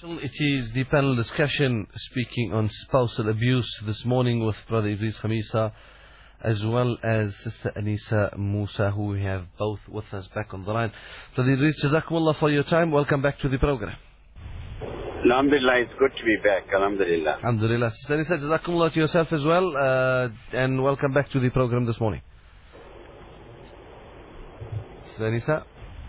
It is the panel discussion speaking on spousal abuse this morning with Brother Idris Khamisa as well as Sister Anisa Musa, who we have both with us back on the line. Brother Idris, Jazakumullah for your time. Welcome back to the program. Alhamdulillah, it's good to be back. Alhamdulillah. Alhamdulillah. Sister Anisa, Jazakumullah to yourself as well, and welcome back to the program this morning. Sister Anisa?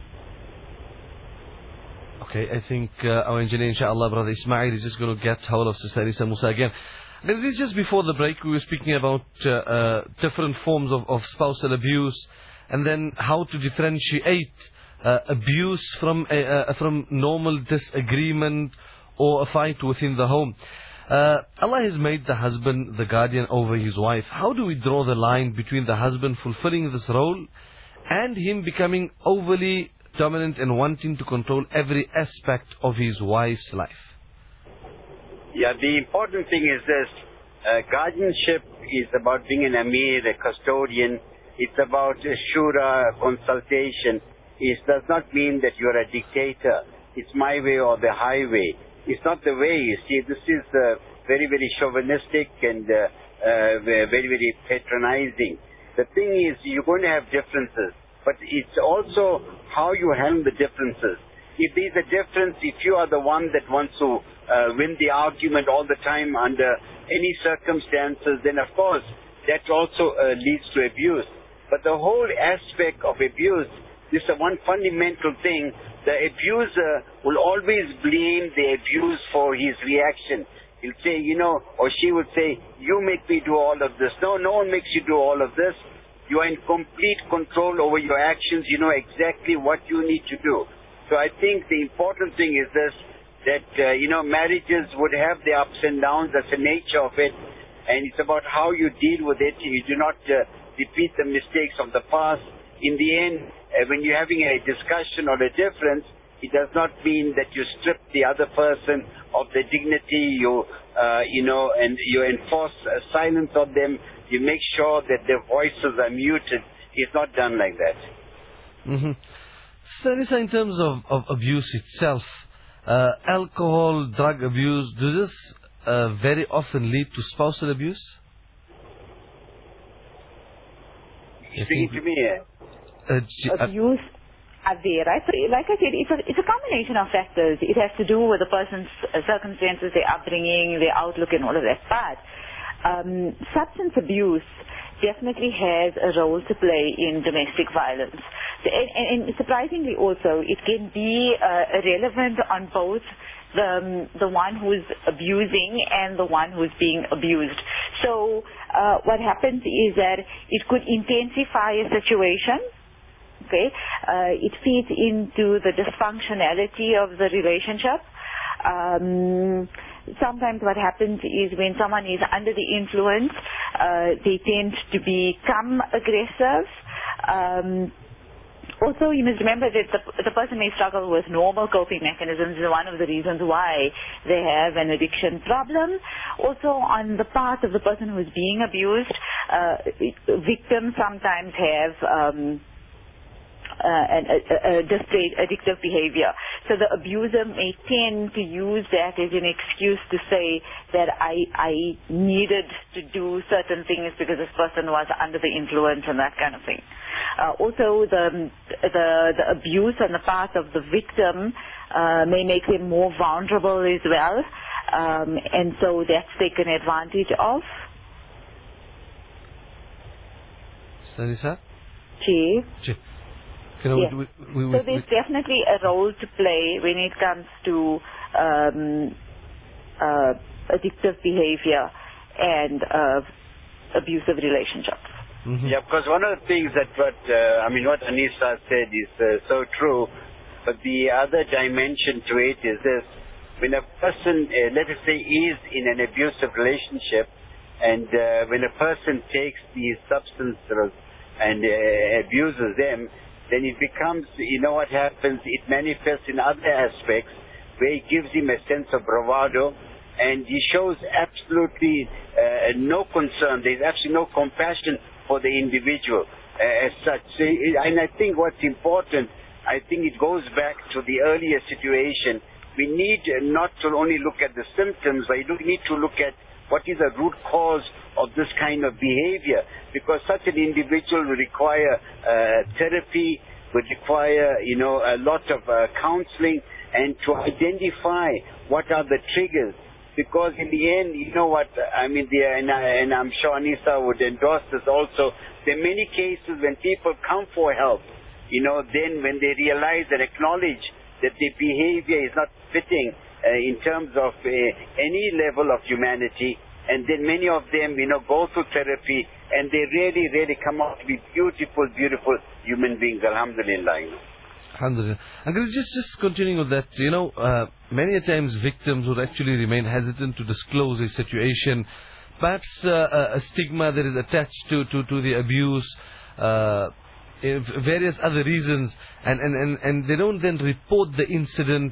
Okay, I think our engineer, inshallah, Brother Ismail, is just going to get hold of Sister Anisa Musa again. But this is just before the break, we were speaking about different forms of spousal abuse, and then how to differentiate abuse from normal disagreement or a fight within the home. Allah has made the husband the guardian over his wife. How do we draw the line between the husband fulfilling this role and him becoming overly dominant and wanting to control every aspect of his wife's life? Yeah, the important thing is this. Guardianship is about being an amir, a custodian. It's about a shura, consultation. It does not mean that you're a dictator. It's my way or the highway. It's not the way. You see, this is very, very chauvinistic and very, very patronizing. The thing is, you're going to have differences, but it's also how you handle the differences. If there's a difference, if you are the one that wants to win the argument all the time under any circumstances, then of course that also leads to abuse. But the whole aspect of abuse, this is one fundamental thing. The abuser will always blame the abuse for his reaction. He'll say, or she would say, you make me do all of this. No, no one makes you do all of this. You are in complete control over your actions. You know exactly what you need to do. So I think the important thing is this, that, marriages would have their ups and downs. That's the nature of it. And it's about how you deal with it. You do not repeat the mistakes of the past. In the end, when you're having a discussion or a difference, it does not mean that you strip the other person of their dignity, and you enforce silence on them. You make sure that their voices are muted. It's not done like that. Mm-hmm. So, in terms of abuse itself, alcohol, drug abuse, does this very often lead to spousal abuse? Speaking to me, abuse are there, right? So, like I said, it's a combination of factors. It has to do with the person's circumstances, their upbringing, their outlook, and all of that. But substance abuse definitely has a role to play in domestic violence. And surprisingly also, it can be relevant on both the one who's abusing and the one who's being abused. So what happens is that it could intensify a situation. Okay, it feeds into the dysfunctionality of the relationship. Sometimes what happens is when someone is under the influence, they tend to become aggressive. Also, you must remember that the person may struggle with normal coping mechanisms. Is one of the reasons why they have an addiction problem. Also, on the part of the person who is being abused, victims sometimes have displayed addictive behavior. So the abuser may tend to use that as an excuse to say that I needed to do certain things because this person was under the influence and that kind of thing. Also, the abuse on the part of the victim may make them more vulnerable as well, and so that's taken advantage of. Sarisa? Yes. So there's definitely a role to play when it comes to addictive behavior and abusive relationships. Mm-hmm. Yeah, because one of the things that what Anisa said is so true, but the other dimension to it is this: when a person, let us say, is in an abusive relationship, and when a person takes these substances and abuses them, then it becomes, what happens, it manifests in other aspects where it gives him a sense of bravado, and he shows absolutely no concern. There's actually no compassion for the individual as such. So, and I think what's important, I think it goes back to the earlier situation we need not to only look at the symptoms, but we need to look at what is the root cause of this kind of behavior, because such an individual will require therapy, would require, a lot of counseling, and to identify what are the triggers. Because in the end, you know what, I mean, and I'm sure Anisa would endorse this also, there are many cases when people come for help, then when they realize and acknowledge that their behavior is not fitting in terms of any level of humanity, and then many of them, go through therapy, and they really, really come out to be beautiful, beautiful human beings, alhamdulillah. Alhamdulillah. Uncle, just continuing with that, many a times victims would actually remain hesitant to disclose a situation, perhaps a stigma that is attached to the abuse, various other reasons, and they don't then report the incident,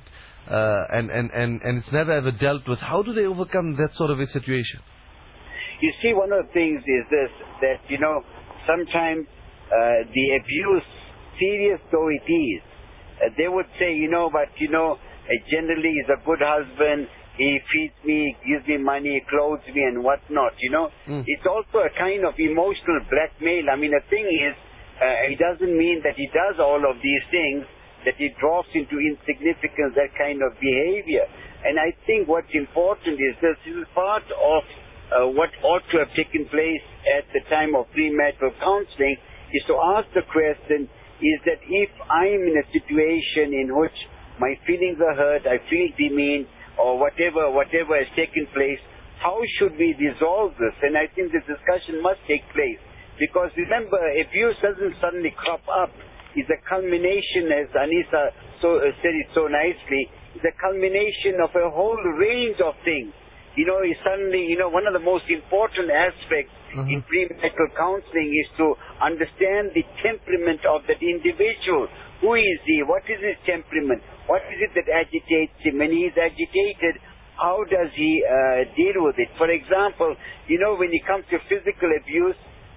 and it's never ever dealt with. How do they overcome that sort of a situation? You see, one of the things is this, that, sometimes the abuse, serious though it is, they would say, generally he's a good husband, he feeds me, gives me money, clothes me and whatnot, It's also a kind of emotional blackmail. I mean, the thing is, it doesn't mean that he does all of these things, that he drops into insignificance, that kind of behavior. And I think what's important is this is part of what ought to have taken place at the time of premarital counseling, is to ask the question, is that if I'm in a situation in which my feelings are hurt, I feel demeaned, or whatever has taken place, how should we resolve this? And I think this discussion must take place. Because remember, abuse doesn't suddenly crop up. It's a culmination, as Anisa said it so nicely, it's a culmination of a whole range of things. It's suddenly, one of the most important aspects in premarital counseling is to understand the temperament of that individual. Who is he? What is his temperament? What is it that agitates him? When he is agitated, how does he deal with it? For example, when it comes to physical abuse,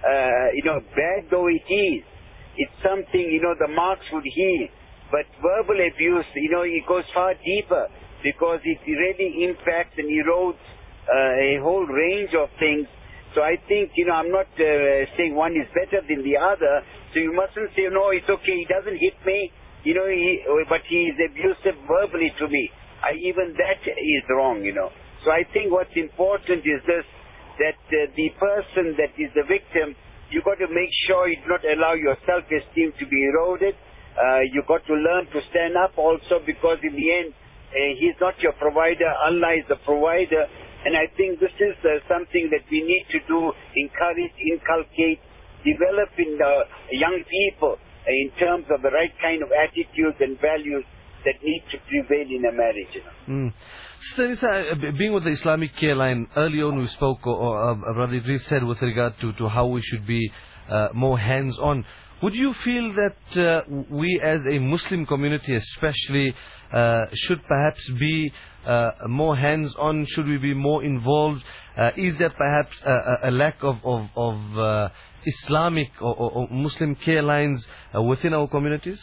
bad though it is, it's something, the marks would heal. But verbal abuse, it goes far deeper, because it really impacts and erodes a whole range of things. So I think, I'm not saying one is better than the other. So you mustn't say, no, it's okay, he doesn't hit me, but he is abusive verbally to me. Even that is wrong, So I think what's important is this, that the person that is the victim, you got to make sure you do not allow your self-esteem to be eroded. You got to learn to stand up also, because in the end, he's not your provider, Allah is the provider. And I think this is something that we need to do, encourage, inculcate, develop in the young people in terms of the right kind of attitudes and values that need to prevail in a marriage. Sister Anisa, being with the Islamic Care Line, earlier on we spoke, or Brother Idris said, with regard to how we should be more hands-on. Would you feel that we as a Muslim community especially should perhaps be more hands-on? Should we be more involved? Is there perhaps a lack of Islamic or Muslim care lines within our communities?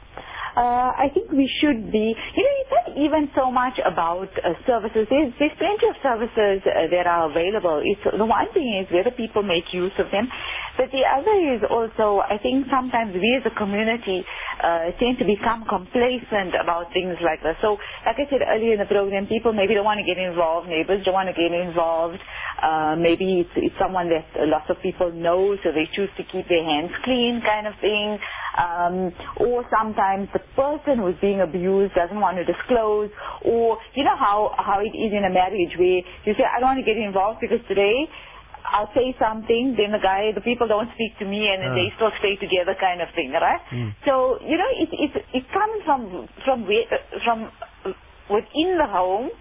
I think we should be, it's not even so much about services. There's plenty of services that are available. The one thing is whether people make use of them. But the other is also, I think sometimes we as a community tend to become complacent about things like this. So, like I said earlier in the program, people maybe don't want to get involved, neighbors don't want to get involved. Maybe it's someone that lots of people know, so they choose to keep their hands clean kind of thing. Or sometimes the person who's being abused doesn't want to disclose, or you know how it is in a marriage where you say, I don't want to get involved because today I'll say something, then the people don't speak to me, and then they still stay together kind of thing, right? So, it comes from within the home,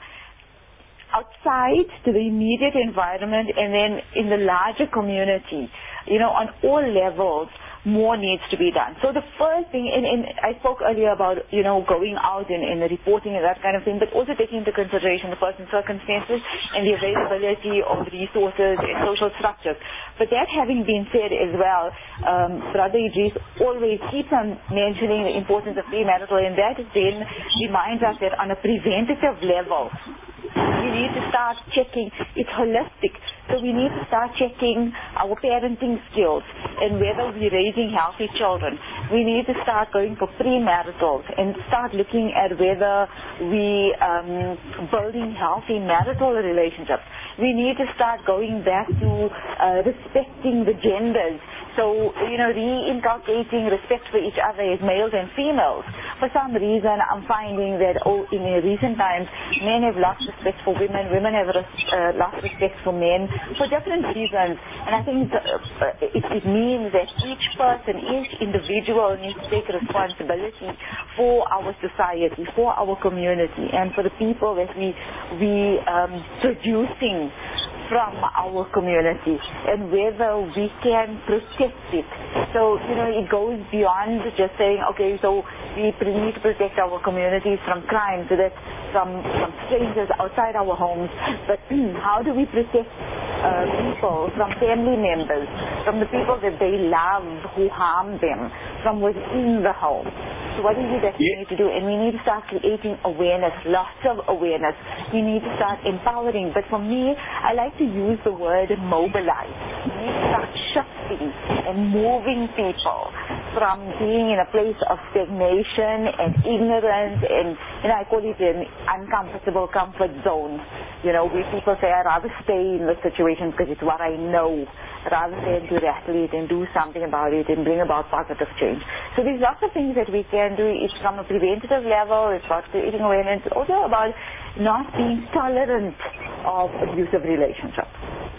outside to the immediate environment, and then in the larger community, on all levels. more needs to be done. So the first thing, and I spoke earlier about, going out and reporting and that kind of thing, but also taking into consideration the person's circumstances and the availability of resources and social structures. But that having been said as well, Brother Idris always keeps on mentioning the importance of premarital, and that then reminds us that on a preventative level, we need to start checking. It's holistic. So we need to start checking our parenting skills and whether we're raising healthy children. We need to start going for premaritals and start looking at whether we building healthy marital relationships. We need to start going back to respecting the genders. So, reinculcating respect for each other as males and females. For some reason, I'm finding that in recent times, men have lost respect for women, women have lost respect for men for different reasons. And I think it means that each person, each individual needs to take responsibility for our society, for our community, and for the people that we producing from our community, and whether we can protect it. So, it goes beyond just saying, okay, so we need to protect our communities from crime, so that from strangers outside our homes, but how do we protect people from family members, from the people that they love who harm them, from within the home? So what is it that we need to do? And we need to start creating awareness, lots of awareness. We need to start empowering. But for me, I like to use the word mobilize. We need to start shifting and moving people from being in a place of stagnation and ignorance, and I call it an uncomfortable comfort zone. Where people say, I'd rather stay in the situation because it's what I know, rather than to rattle it and do something about it and bring about positive change. So there's lots of things that we can do. It's from a preventative level, it's about creating awareness, it's also about not being tolerant of abusive relationships.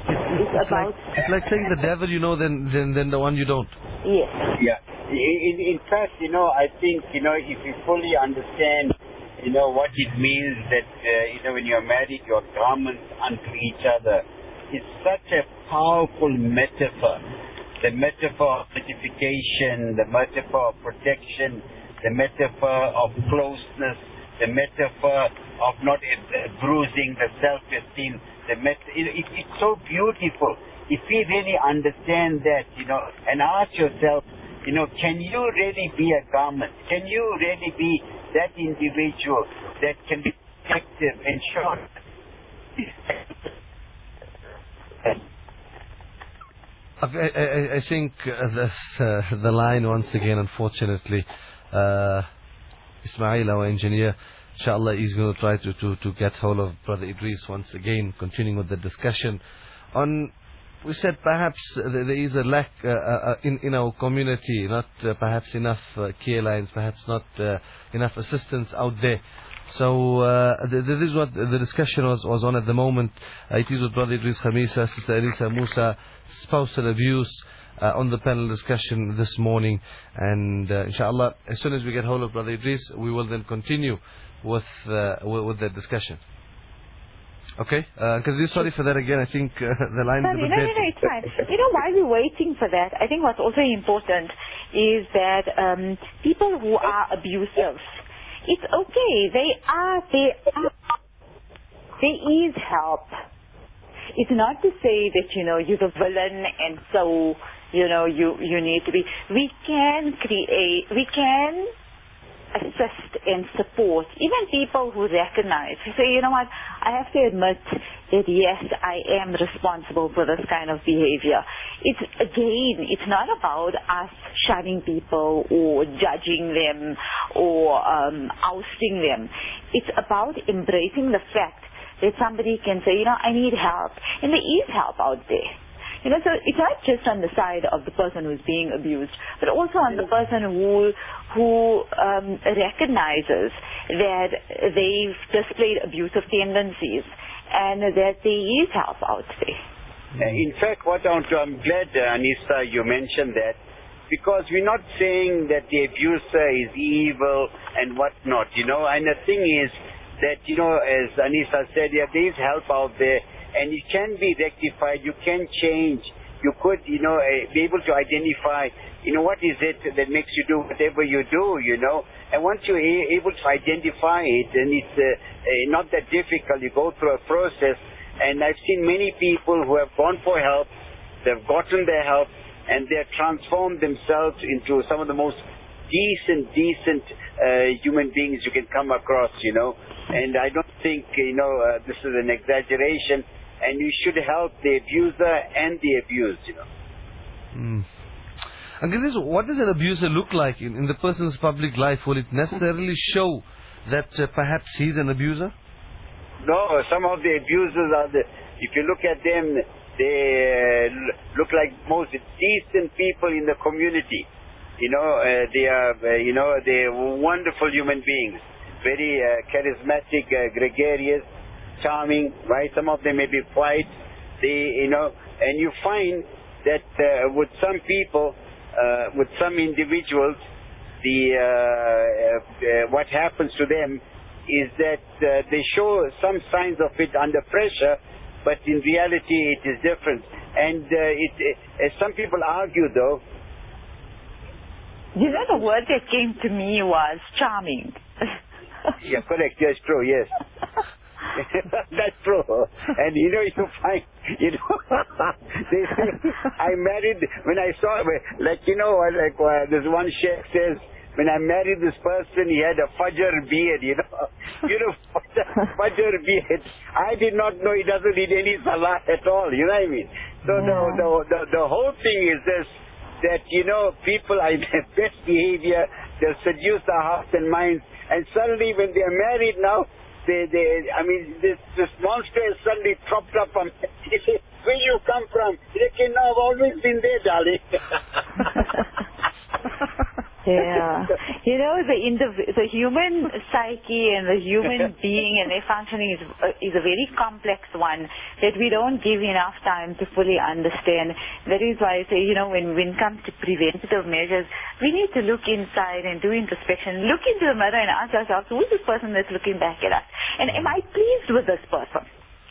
It's like saying the devil you know than the one you don't. Yes. Yeah. In fact, I think, if you fully understand what it means that, when you're married, you're garments unto each other. It's such a powerful metaphor. The metaphor of certification, the metaphor of protection, the metaphor of closeness, the metaphor of not bruising the self-esteem. It's so beautiful. If we really understand that, and ask yourself, can you really be a garment? Can you really be that individual that can be effective and short? I think the line once again, unfortunately, Ismail, our engineer, inshallah, is going to try to get hold of Brother Idris once again, continuing with the discussion on. We said perhaps there is a lack in our community, not perhaps enough care lines, perhaps not enough assistance out there. So this is what the discussion was on at the moment. It is with Brother Idris Khamisa, Sister Elisa Musa, spousal abuse on the panel discussion this morning. And inshallah, as soon as we get hold of Brother Idris, we will then continue with the discussion. Okay, because sorry for that again. I think the line is a bit dead. No, it's fine. While we're waiting for that, I think what's also important is that people who are abusive, it's okay. There is help. It's not to say that you're the villain and so you need to be. We can assist and support even people who recognize. So I have to admit that yes, I am responsible for this kind of behavior. It's not about us shunning people or judging them or ousting them. It's about embracing the fact that somebody can say, I need help, and there is help out there. So it's not just on the side of the person who's being abused, but also on the person who recognizes that they've displayed abusive tendencies and that there is help out there. In fact, I'm glad, Anissa, you mentioned that, because we're not saying that the abuser is evil and whatnot, and the thing is that, as Anissa said, there is help out there, and it can be rectified, you can change, you could, be able to identify what is it that makes you do whatever you do, And once you're able to identify it, and it's not that difficult, you go through a process. And I've seen many people who have gone for help, they've gotten their help, and they've transformed themselves into some of the most decent human beings you can come across, And I don't think, this is an exaggeration, and you should help the abuser and the abused, And what does an abuser look like in the person's public life? Will it necessarily show that perhaps he's an abuser? No, some of the abusers if you look at them, they look like most decent people in the community. They are, they're wonderful human beings, very charismatic, gregarious, charming, right? Some of them may be quiet, and you find that with some people, with some individuals, what happens to them is that they show some signs of it under pressure, but in reality it is different. And some people argue, though. The word that came to me was charming. Yeah, correct. Yes, true. Yes. That's true. And you find, they say, I married, when I saw, this one sheikh says, when I married this person, he had a Fajr beard, Fajr beard. I did not know he doesn't need any salah at all, you know what I mean? So the whole thing is this, that, people are in their best behavior, they'll seduce their hearts and minds, and suddenly when they're married now, this monster is suddenly propped up on. He says, where you come from? They say, no, I've always been there, darling. Yeah. The human psyche and the human being and their functioning is a very complex one that we don't give enough time to fully understand. That is why I say, when it comes to preventative measures, we need to look inside and do introspection, look into the mirror and ask ourselves, who is this person that's looking back at us? And am I pleased with this person?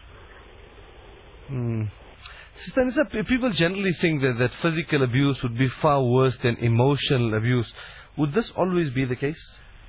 Sister Anisa, people generally think that physical abuse would be far worse than emotional abuse. Would this always be the case?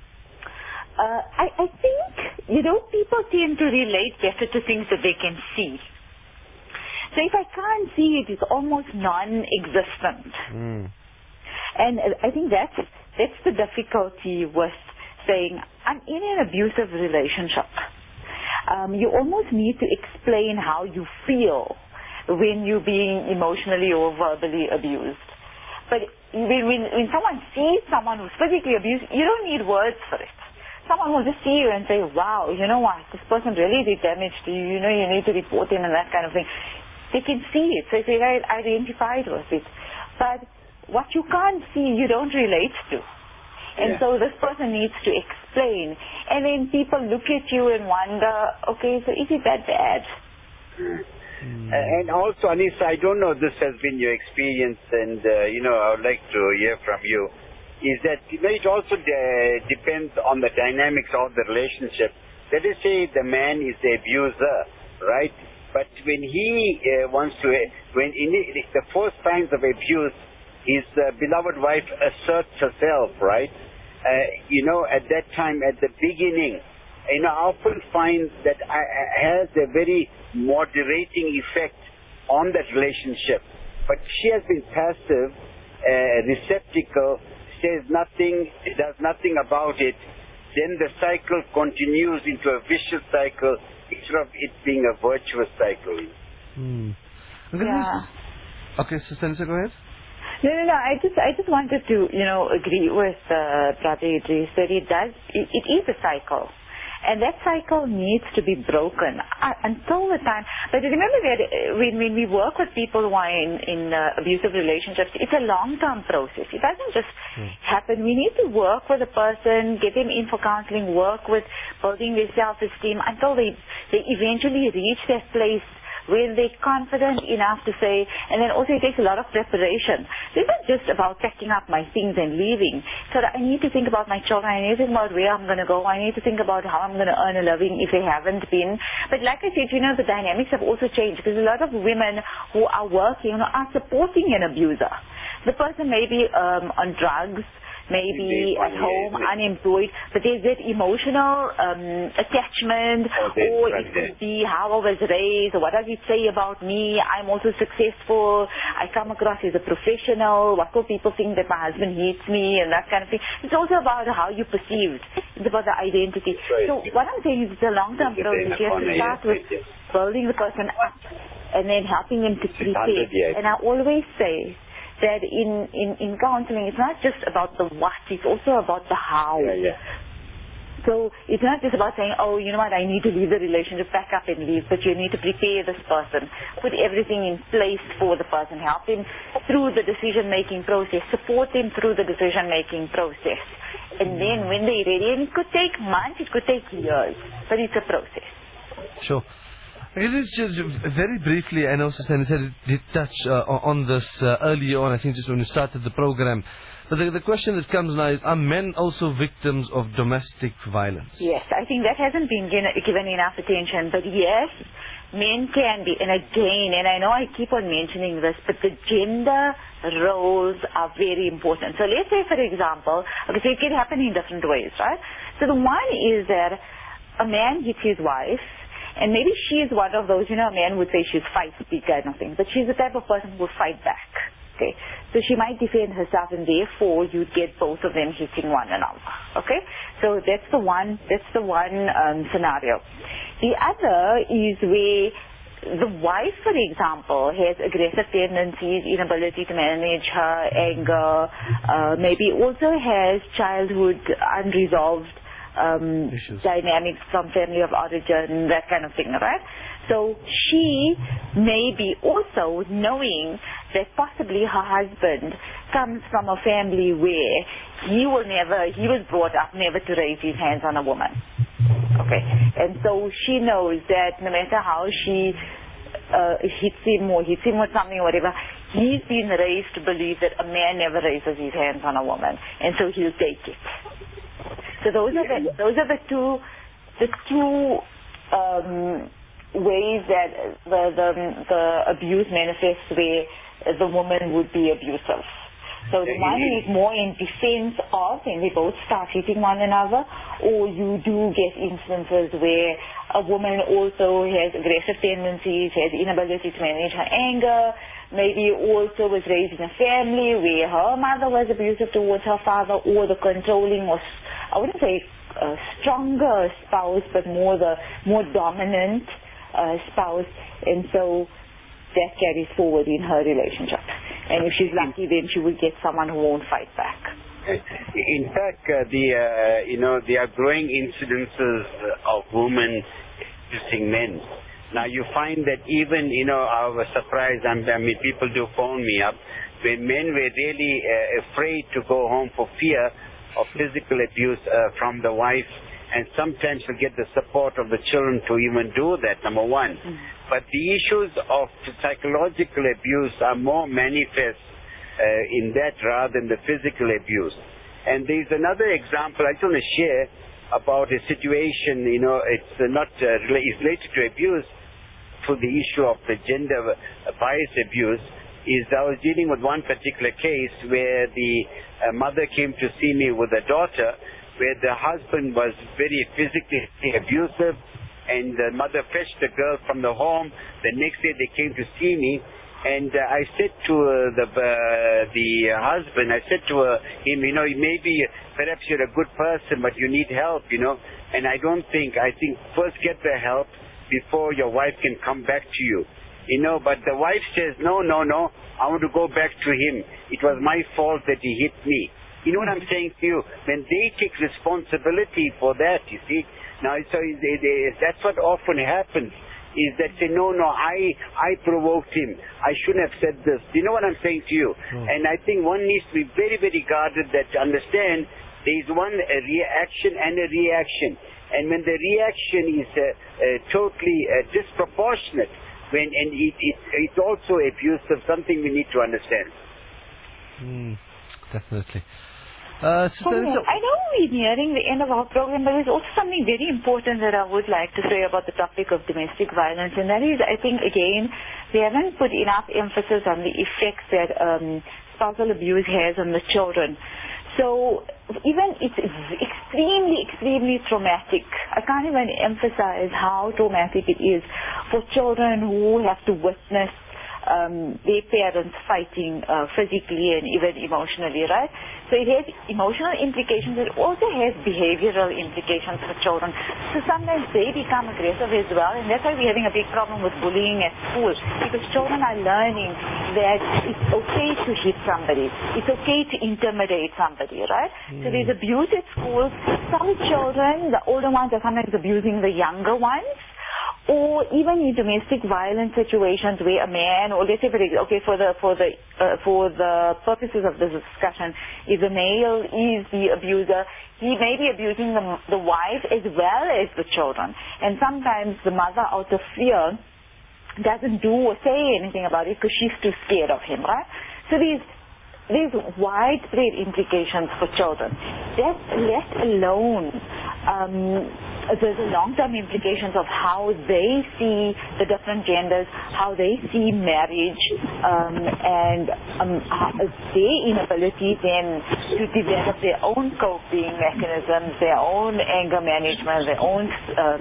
I think, people tend to relate better to things that they can see. So if I can't see it, it's almost non-existent. And I think that's the difficulty with saying, I'm in an abusive relationship. You almost need to explain how you feel when you're being emotionally or verbally abused. But when someone sees someone who's physically abused, you don't need words for it. Someone will just see you and say, wow, you know what, this person really did damage to you, you need to report him and that kind of thing. They can see it, so they identified with it. But what you can't see, you don't relate to. And so this person needs to explain. And then people look at you and wonder, okay, so is it that bad? And also, Anisa, I don't know if this has been your experience, and, I would like to hear from you, is that it also depends on the dynamics of the relationship. Let us say the man is the abuser, right? But when he wants to, the first signs of abuse, his beloved wife asserts herself, right? At that time, at the beginning, I often find that has a very moderating effect on that relationship. But she has been passive, receptacle, says nothing, does nothing about it. Then the cycle continues into a vicious cycle instead of it being a virtuous cycle. Okay, Sister Anisa, go ahead. No. I just wanted to, agree with Brother Idris that it is a cycle. And that cycle needs to be broken until the time. But remember that when we work with people who are in abusive relationships, it's a long-term process. It doesn't just happen. We need to work with the person, get them in for counseling, work with building their self-esteem until they eventually reach that place where they're confident enough to say, and then also it takes a lot of preparation. So it's not just about packing up my things and leaving. So I need to think about my children, I need to think about where I'm going to go, I need to think about how I'm going to earn a living if they haven't been. But like I said, the dynamics have also changed because a lot of women who are working are supporting an abuser. The person may be on drugs, maybe at home, unemployed, but there's that emotional attachment, or it could be how I was raised, or what does it say about me, I'm also successful, I come across as a professional, what will people think that my husband hates me, and that kind of thing. It's also about how you perceived. It's about the identity. So what I'm saying is it's a long-term process. You have to start with building the person up and then helping them to prepare. And I always say that in counseling, it's not just about the what, it's also about the how. So it's not just about saying, oh, you know what, I need to leave the relationship, pack up and leave, but you need to prepare this person, put everything in place for the person, help him through the decision-making process, support him through the decision-making process. And then when they're ready, and it could take months, it could take years, but it's a process. Sure. It is just very briefly, I know Susan said it did touch on this earlier on, I think just when we started the program. But the question that comes now is, are men also victims of domestic violence? Yes, I think that hasn't been given enough attention. But yes, men can be. And again, and I know I keep on mentioning this, but the gender roles are very important. So let's say, for example, okay, so it can happen in different ways, right? So the one is that a man hits his wife, and maybe she is one of those, a man would say she's feisty kind of thing, but she's the type of person who will fight back. Okay, so she might defend herself, and therefore you get both of them hitting one another. Okay, so that's the one scenario. The other is where the wife, for example, has aggressive tendencies, inability to manage her anger, maybe also has childhood unresolved dynamics from family of origin, that kind of thing, right? So she may be also knowing that possibly her husband comes from a family where he was brought up never to raise his hands on a woman. Okay, and so she knows that no matter how she hits him with something or whatever, he's been raised to believe that a man never raises his hands on a woman, and so he'll take it. So those are the two ways that the abuse manifests, where the woman would be abusive. So the one is more in defense of, and they both start hitting one another, or you do get instances where a woman also has aggressive tendencies, has inability to manage her anger, maybe also was raised in a family where her mother was abusive towards her father, or the controlling, or I wouldn't say a stronger spouse, but more dominant spouse, and so that carries forward in her relationship. And if she's lucky, then she will get someone who won't fight back. In fact, there are growing incidences of women abusing men. Now you find that even, I was surprised, people do phone me up, when men were really afraid to go home for fear of physical abuse from the wife, and sometimes to get the support of the children to even do that, number one. But the issues of psychological abuse are more manifest in that rather than the physical abuse. And there's another example I just want to share about a situation, it's related to abuse, to the issue of the gender bias abuse. I was dealing with one particular case where the mother came to see me with a daughter, where the husband was very physically abusive, and the mother fetched the girl from the home. The next day they came to see me, and I said to the husband, I said to him, maybe perhaps you're a good person, but you need help, and I think first get the help before your wife can come back to you. But the wife says, no, I want to go back to him. It was my fault that he hit me. You know what I'm saying to you? When they take responsibility for that, you see. Now, so that's what often happens, is that say, no, I provoked him. I shouldn't have said this. You know what I'm saying to you? And I think one needs to be very, very guarded that to understand there is a reaction and a reaction. And when the reaction is totally disproportionate, and it's also abusive, something we need to understand. Definitely. I know we're nearing the end of our program, but there's also something very important that I would like to say about the topic of domestic violence, and that is, I think, again, we haven't put enough emphasis on the effects that spousal abuse has on the children. So even it's extremely, extremely traumatic. I can't even emphasize how traumatic it is for children who have to witness their parents fighting physically and even emotionally, right? So it has emotional implications. It also has behavioral implications for children. So sometimes they become aggressive as well, and that's why we're having a big problem with bullying at school, because children are learning that it's okay to hit somebody. It's okay to intimidate somebody, right? So there's abuse at school. Some children, the older ones, are sometimes abusing the younger ones. Or even in domestic violence situations where a man, or let's say, for the purposes of this discussion, if the male is the abuser, he may be abusing the wife as well as the children. And sometimes the mother, out of fear, doesn't do or say anything about it because she's too scared of him, right? So there's widespread implications for children. That's let alone there's long-term implications of how they see the different genders, how they see marriage, and their inability then to develop their own coping mechanisms, their own anger management, their own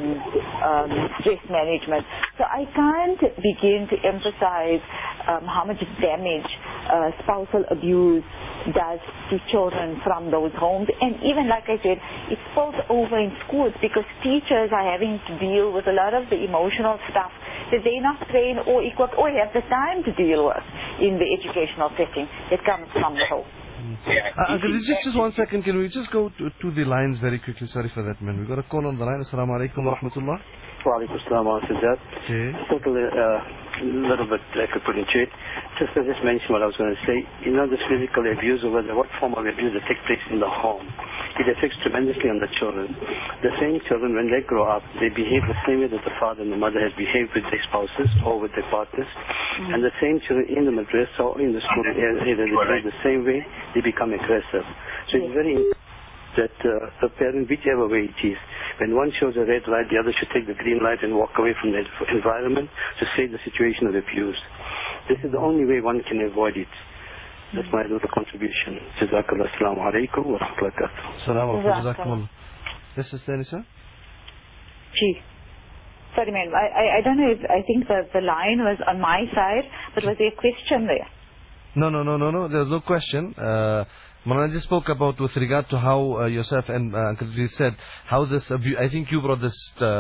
stress management. So I can't begin to emphasize how much damage spousal abuse does to children from those homes. And even, like I said, it spills over in schools because teachers are having to deal with a lot of the emotional stuff that they're not trained or equipped or have the time to deal with in the educational setting that comes from the home. Just 1 second, can we just go to the lines very quickly? Sorry for that, man. We've got a call on the line. Assalamu alaikum wa rahmatullah. Wa alaikum assalam wa rahmatullah. Totally little bit I could put into it. Just to mention what I was going to say, this physical abuse, or whether what form of abuse that takes place in the home, it affects tremendously on the children. The same children, when they grow up, they behave the same way that the father and the mother has behaved with their spouses or with their partners. And the same children in the madrasa or in the school, either they behave the same way, they become aggressive. So it's very important that the parent, whichever way it is, when one shows a red light, the other should take the green light and walk away from the environment to save the situation of abuse. This is the only way one can avoid it. That's my little contribution. Jazakallah. Assalamu alaikum wa rahmatullahi wa barakatuh. Yes, Sister Anisa? Sorry, ma'am. I don't know if, I think the line was on my side, but was there a question there? No. There's no question. Maulana just spoke about with regard to how yourself and Uncle said how this abuse. I think you brought this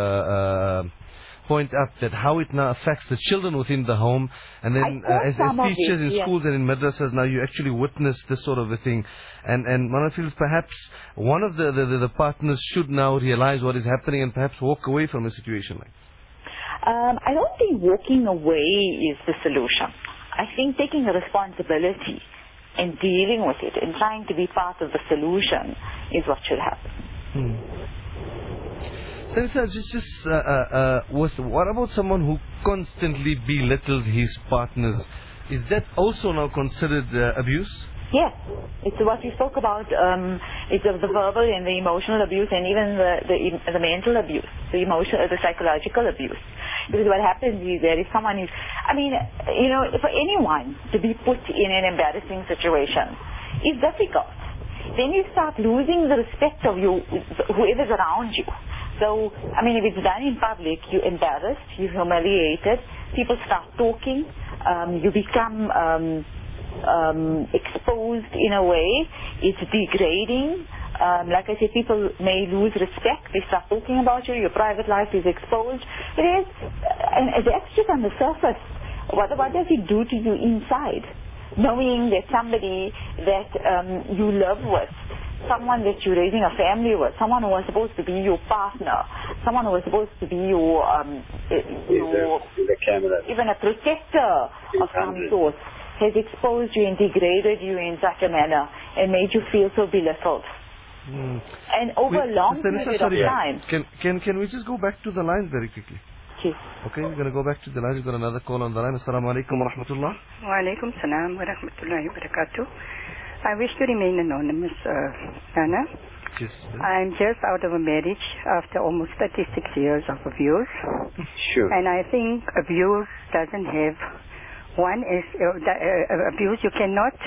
point up, that how it now affects the children within the home, and then as teachers in schools and in madrasas, now you actually witness this sort of a thing, and Maulana feels perhaps one of the partners should now realize what is happening and perhaps walk away from a situation like this. I don't think walking away is the solution. I think taking a responsibility and dealing with it and trying to be part of the solution is what should happen. Sir, what about someone who constantly belittles his partners? Is that also now considered abuse? Yes, it's what we spoke about. It's the verbal and the emotional abuse, and even the mental abuse, the psychological abuse. Because what happens is that if someone is, for anyone to be put in an embarrassing situation is difficult. Then you start losing the respect of whoever's around you. So, if it's done in public, you're embarrassed, you're humiliated, people start talking, you become exposed in a way, it's degrading. Like I said, people may lose respect, they start talking about you, your private life is exposed. And that's just on the surface. What does it do to you inside? Knowing that somebody that you live with, someone that you're raising a family with, someone who was supposed to be your partner, someone who was supposed to be your even a protector of some sort, has exposed you and degraded you in such a manner and made you feel so belittled. And over a long period of time. Can we just go back to the lines very quickly? Yes. Okay, we're going to go back to the line. We've got another call on the line. Assalamu alaikum wa rahmatullah. Wa alaikum salam wa rahmatullahi wa barakatuh. I wish to remain anonymous, Nana. Yes. I'm just out of a marriage after almost 36 years of abuse. Sure. And I think abuse doesn't have abuse. You cannot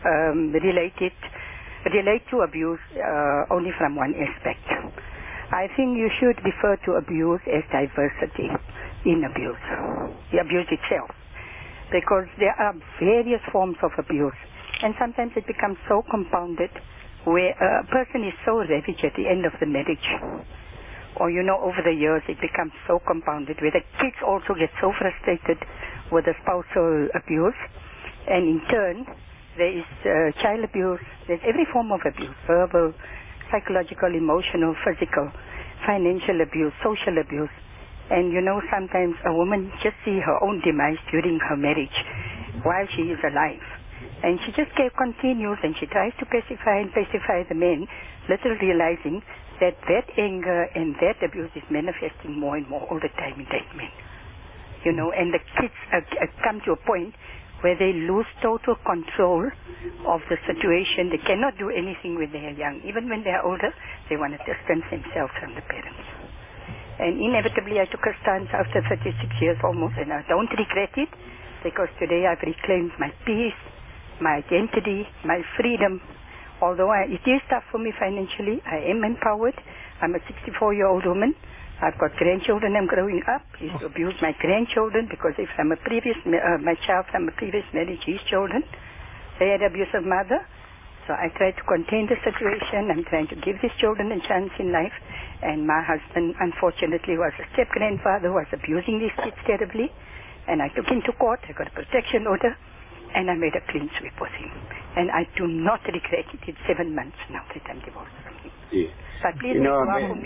relate to abuse only from one aspect. I think you should refer to abuse as diversity in abuse, the abuse itself, because there are various forms of abuse, and sometimes it becomes so compounded where a person is so ravaged at the end of the marriage, or over the years it becomes so compounded where the kids also get so frustrated with the spousal abuse, and in turn there is child abuse, there's every form of abuse, verbal, psychological, emotional, physical, financial abuse, social abuse. And sometimes a woman just see her own demise during her marriage while she is alive. And she just continues and she tries to pacify the man, little realizing that anger and that abuse is manifesting more and more all the time in that man. And the kids come to a point where they lose total control of the situation. They cannot do anything when they are young. Even when they are older, they want to distance themselves from the parents. And inevitably, I took a stance after 36 years almost, and I don't regret it, because today I've reclaimed my peace, my identity, my freedom. Although it is tough for me financially, I am empowered. I'm a 64-year-old woman. I've got grandchildren. I'm growing up. I used to abuse my grandchildren, because if I'm my child from a previous marriage, his children, they had abusive mother. So I try to contain the situation. I'm trying to give these children a chance in life. And my husband, unfortunately, was a step-grandfather who was abusing these kids terribly. And I took him to court. I got a protection order. And I made a clean sweep with him. And I do not regret it. It's 7 months now that I'm divorced from him. Yeah. But please, it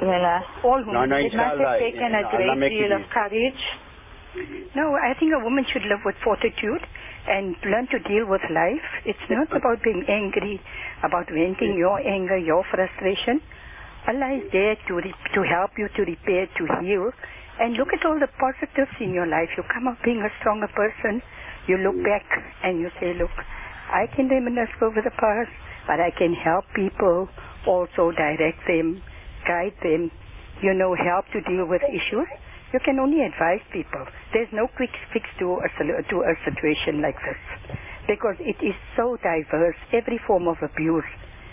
must have taken a great deal of courage. No, I think a woman should live with fortitude and learn to deal with life. It's not about being angry, about venting your anger, your frustration. Allah is there to help you, to repair, to heal. And look at all the positives in your life. You come out being a stronger person. You look back and you say, look, I can reminisce over the past, but I can help people, also direct them, guide them, help to deal with issues. You can only advise people. There's no quick fix to a situation like this, because it is so diverse, every form of abuse.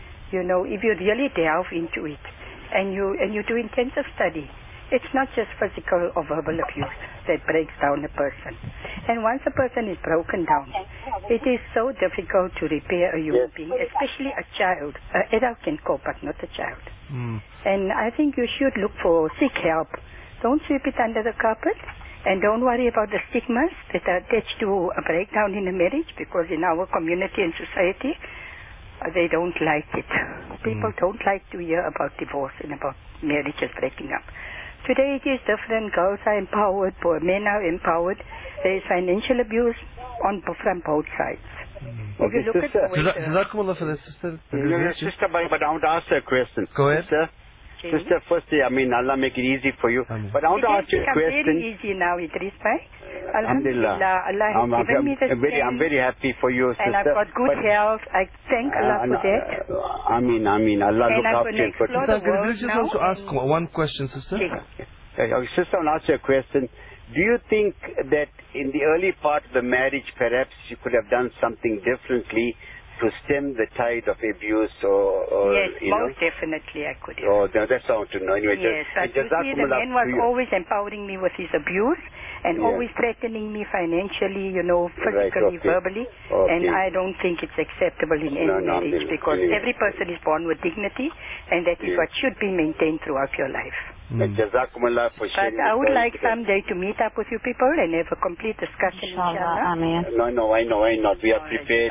If you really delve into it and you do intensive study, it's not just physical or verbal abuse that breaks down a person. And once a person is broken down, it is so difficult to repair a human being, especially a child. An adult can cope, but not a child. And I think you should seek help. Don't sweep it under the carpet, and don't worry about the stigmas that are attached to a breakdown in a marriage, because in our community and society, they don't like it. People don't like to hear about divorce and about marriages breaking up. Today it is different. Girls are empowered, men are empowered. There is financial abuse from both sides. If you look at Jazakumullah for that, sister. Sister, but I want to ask her a question. Go ahead. Sister, firstly, Allah make it easy for you. But I want to ask you a question. It's very easy now, Idris Bhai. Alhamdulillah. Allah has given me the strength. I'm very happy for you, sister. And I've got good health. I thank Allah for that. Ameen. Allah look after you. Sister, I just want to ask one question, sister. Sister, I want to ask you a question. Do you think that in the early part of the marriage, perhaps you could have done something differently to stem the tide of abuse, or yes, most definitely I could have. Oh, that's all to know. Anyway, yes, but you see, the man was always empowering me with his abuse and always threatening me financially, physically, verbally. And I don't think it's acceptable in any marriage, because every person is born with dignity, and that is what should be maintained throughout your life. Jazakumullah for sharing. But I would like someday to meet up with you people and have a complete discussion, inshallah. No, I know. We are prepared.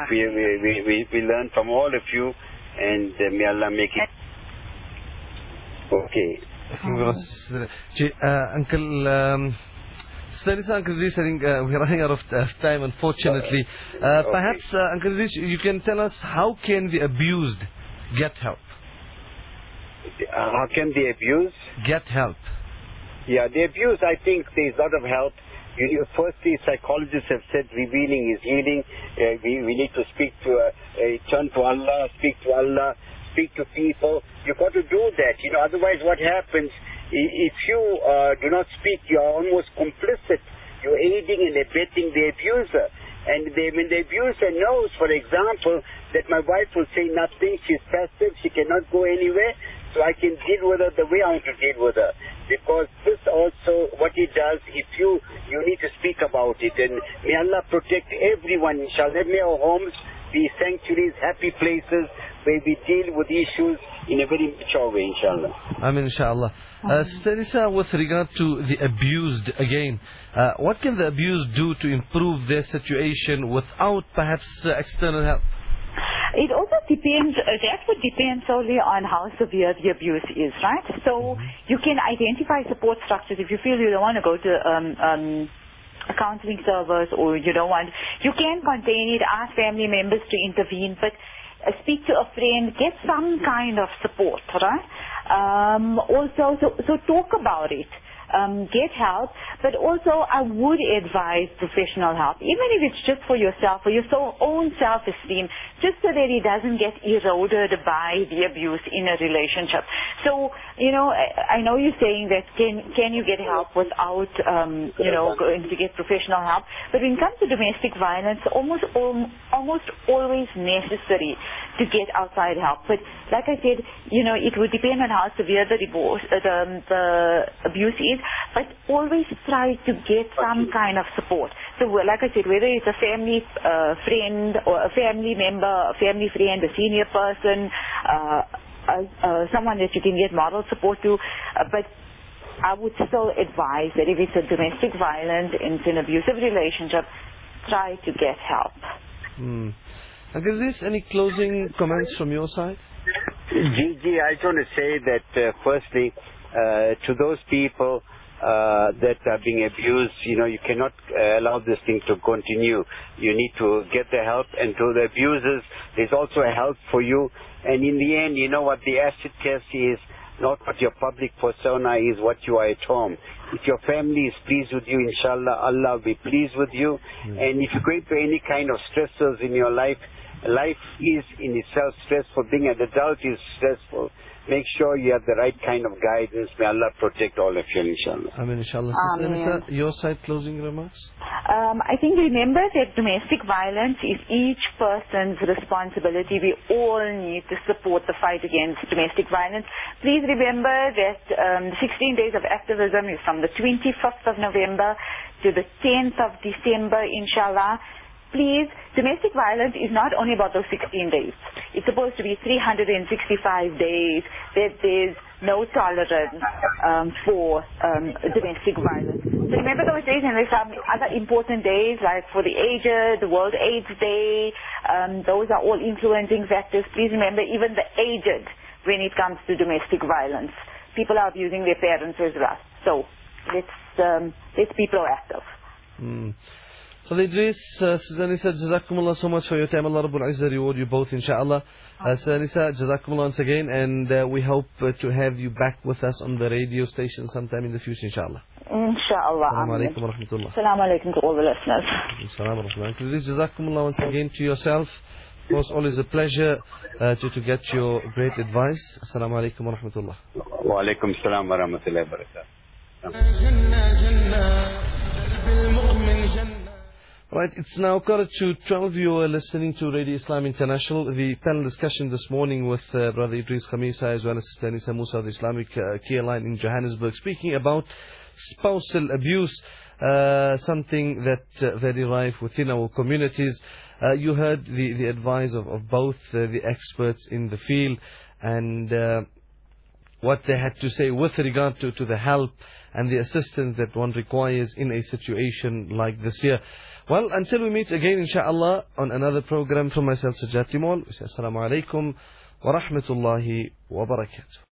We learn from all of you, and may Allah make it. Okay. Uncle, Uncle Idris, I think we're running out of time, unfortunately. Perhaps, Uncle Idris, you can tell us, how can the abused get help? How can the abused get help? Yeah, the abused, I think there's a lot of help. Firstly, psychologists have said revealing is healing. We need to turn to Allah, speak to people. You've got to do that. Otherwise what happens, if you do not speak, you're almost complicit. You're aiding and abetting the abuser. And when the abuser knows, for example, that my wife will say nothing, she's passive, she cannot go anywhere, so I can deal with her the way I want to deal with her. Because this also, what it does, if you need to speak about it. And may Allah protect everyone, inshallah. May our homes be sanctuaries, happy places, where we deal with issues in a very mature way, inshallah. Amin, inshallah. Sister Nisa, with regard to the abused again, what can the abused do to improve their situation without perhaps external help? It also depends, that would depend solely on how severe the abuse is, right? So you can identify support structures. If you feel you don't want to go to a counseling service, or you don't want, you can contain it, ask family members to intervene, but speak to a friend, get some kind of support, right? Also, so talk about it. Get help, but also I would advise professional help, even if it's just for yourself, for your own self-esteem, just so that it doesn't get eroded by the abuse in a relationship. So, I know you're saying that can you get help without, going to get professional help, but when it comes to domestic violence, almost always necessary to get outside help. But like I said, it would depend on how severe the abuse is, but always try to get some kind of support. So like I said, whether it's a family friend or a family member, a family friend, a senior person, someone that you can get moral support to, but I would still advise that if it's a domestic violence and it's an abusive relationship, try to get help. Is there any closing comments from your side? Gigi, I just want to say that firstly, to those people that are being abused, you cannot allow this thing to continue. You need to get the help, and to the abusers, there's also a help for you. And in the end, what the acid test is, not what your public persona is, what you are at home. If your family is pleased with you, inshallah, Allah will be pleased with you. And if you're going through any kind of stressors in your life is in itself stressful. Being an adult is stressful. Make sure you have the right kind of guidance. May Allah protect all of you, inshallah. Amen, inshallah. Sister Nisa, your side closing remarks? I think remember that domestic violence is each person's responsibility. We all need to support the fight against domestic violence. Please remember that 16 days of activism is from the 25th of November to the 10th of December, inshallah. Please, domestic violence is not only about those 16 days. It's supposed to be 365 days that there's no tolerance for domestic violence. So remember those days, and there's some other important days, like for the aged, the World AIDS Day. Those are all influencing factors. Please remember, even the aged, when it comes to domestic violence, people are abusing their parents as well. So let's be proactive. So Idris, Sister Nisa, Jazakumullah so much for your time. Allah Rabbul Izzah reward you both, inshallah. Sister Nisa, Jazakumullah once again, and we hope to have you back with us on the radio station sometime in the future, inshallah. Inshallah. Assalamu alaikum wa rahmatullah. Assalamu alaikum to all the listeners. Assalamu alaikum. Idris, Jazakumullah once again to yourself. Of course, always a pleasure to get your great advice. Assalamu alaikum wa rahmatullah. Wa alaikum assalam wa rahmatullahi wa barakatuh. Right, it's now 11:45. You are listening to Radio Islam International. The panel discussion this morning with Brother Idris Khamisa as well as Sister Nisa Musa of the Islamic Care Line in Johannesburg, speaking about spousal abuse, something that very rife within our communities. You heard the advice of both the experts in the field and what they had to say with regard to the help and the assistance that one requires in a situation like this here. Well, until we meet again, inshallah, on another program, from myself, Sajjad Timol, we say assalamu alaikum wa rahmatullahi wa barakatuh.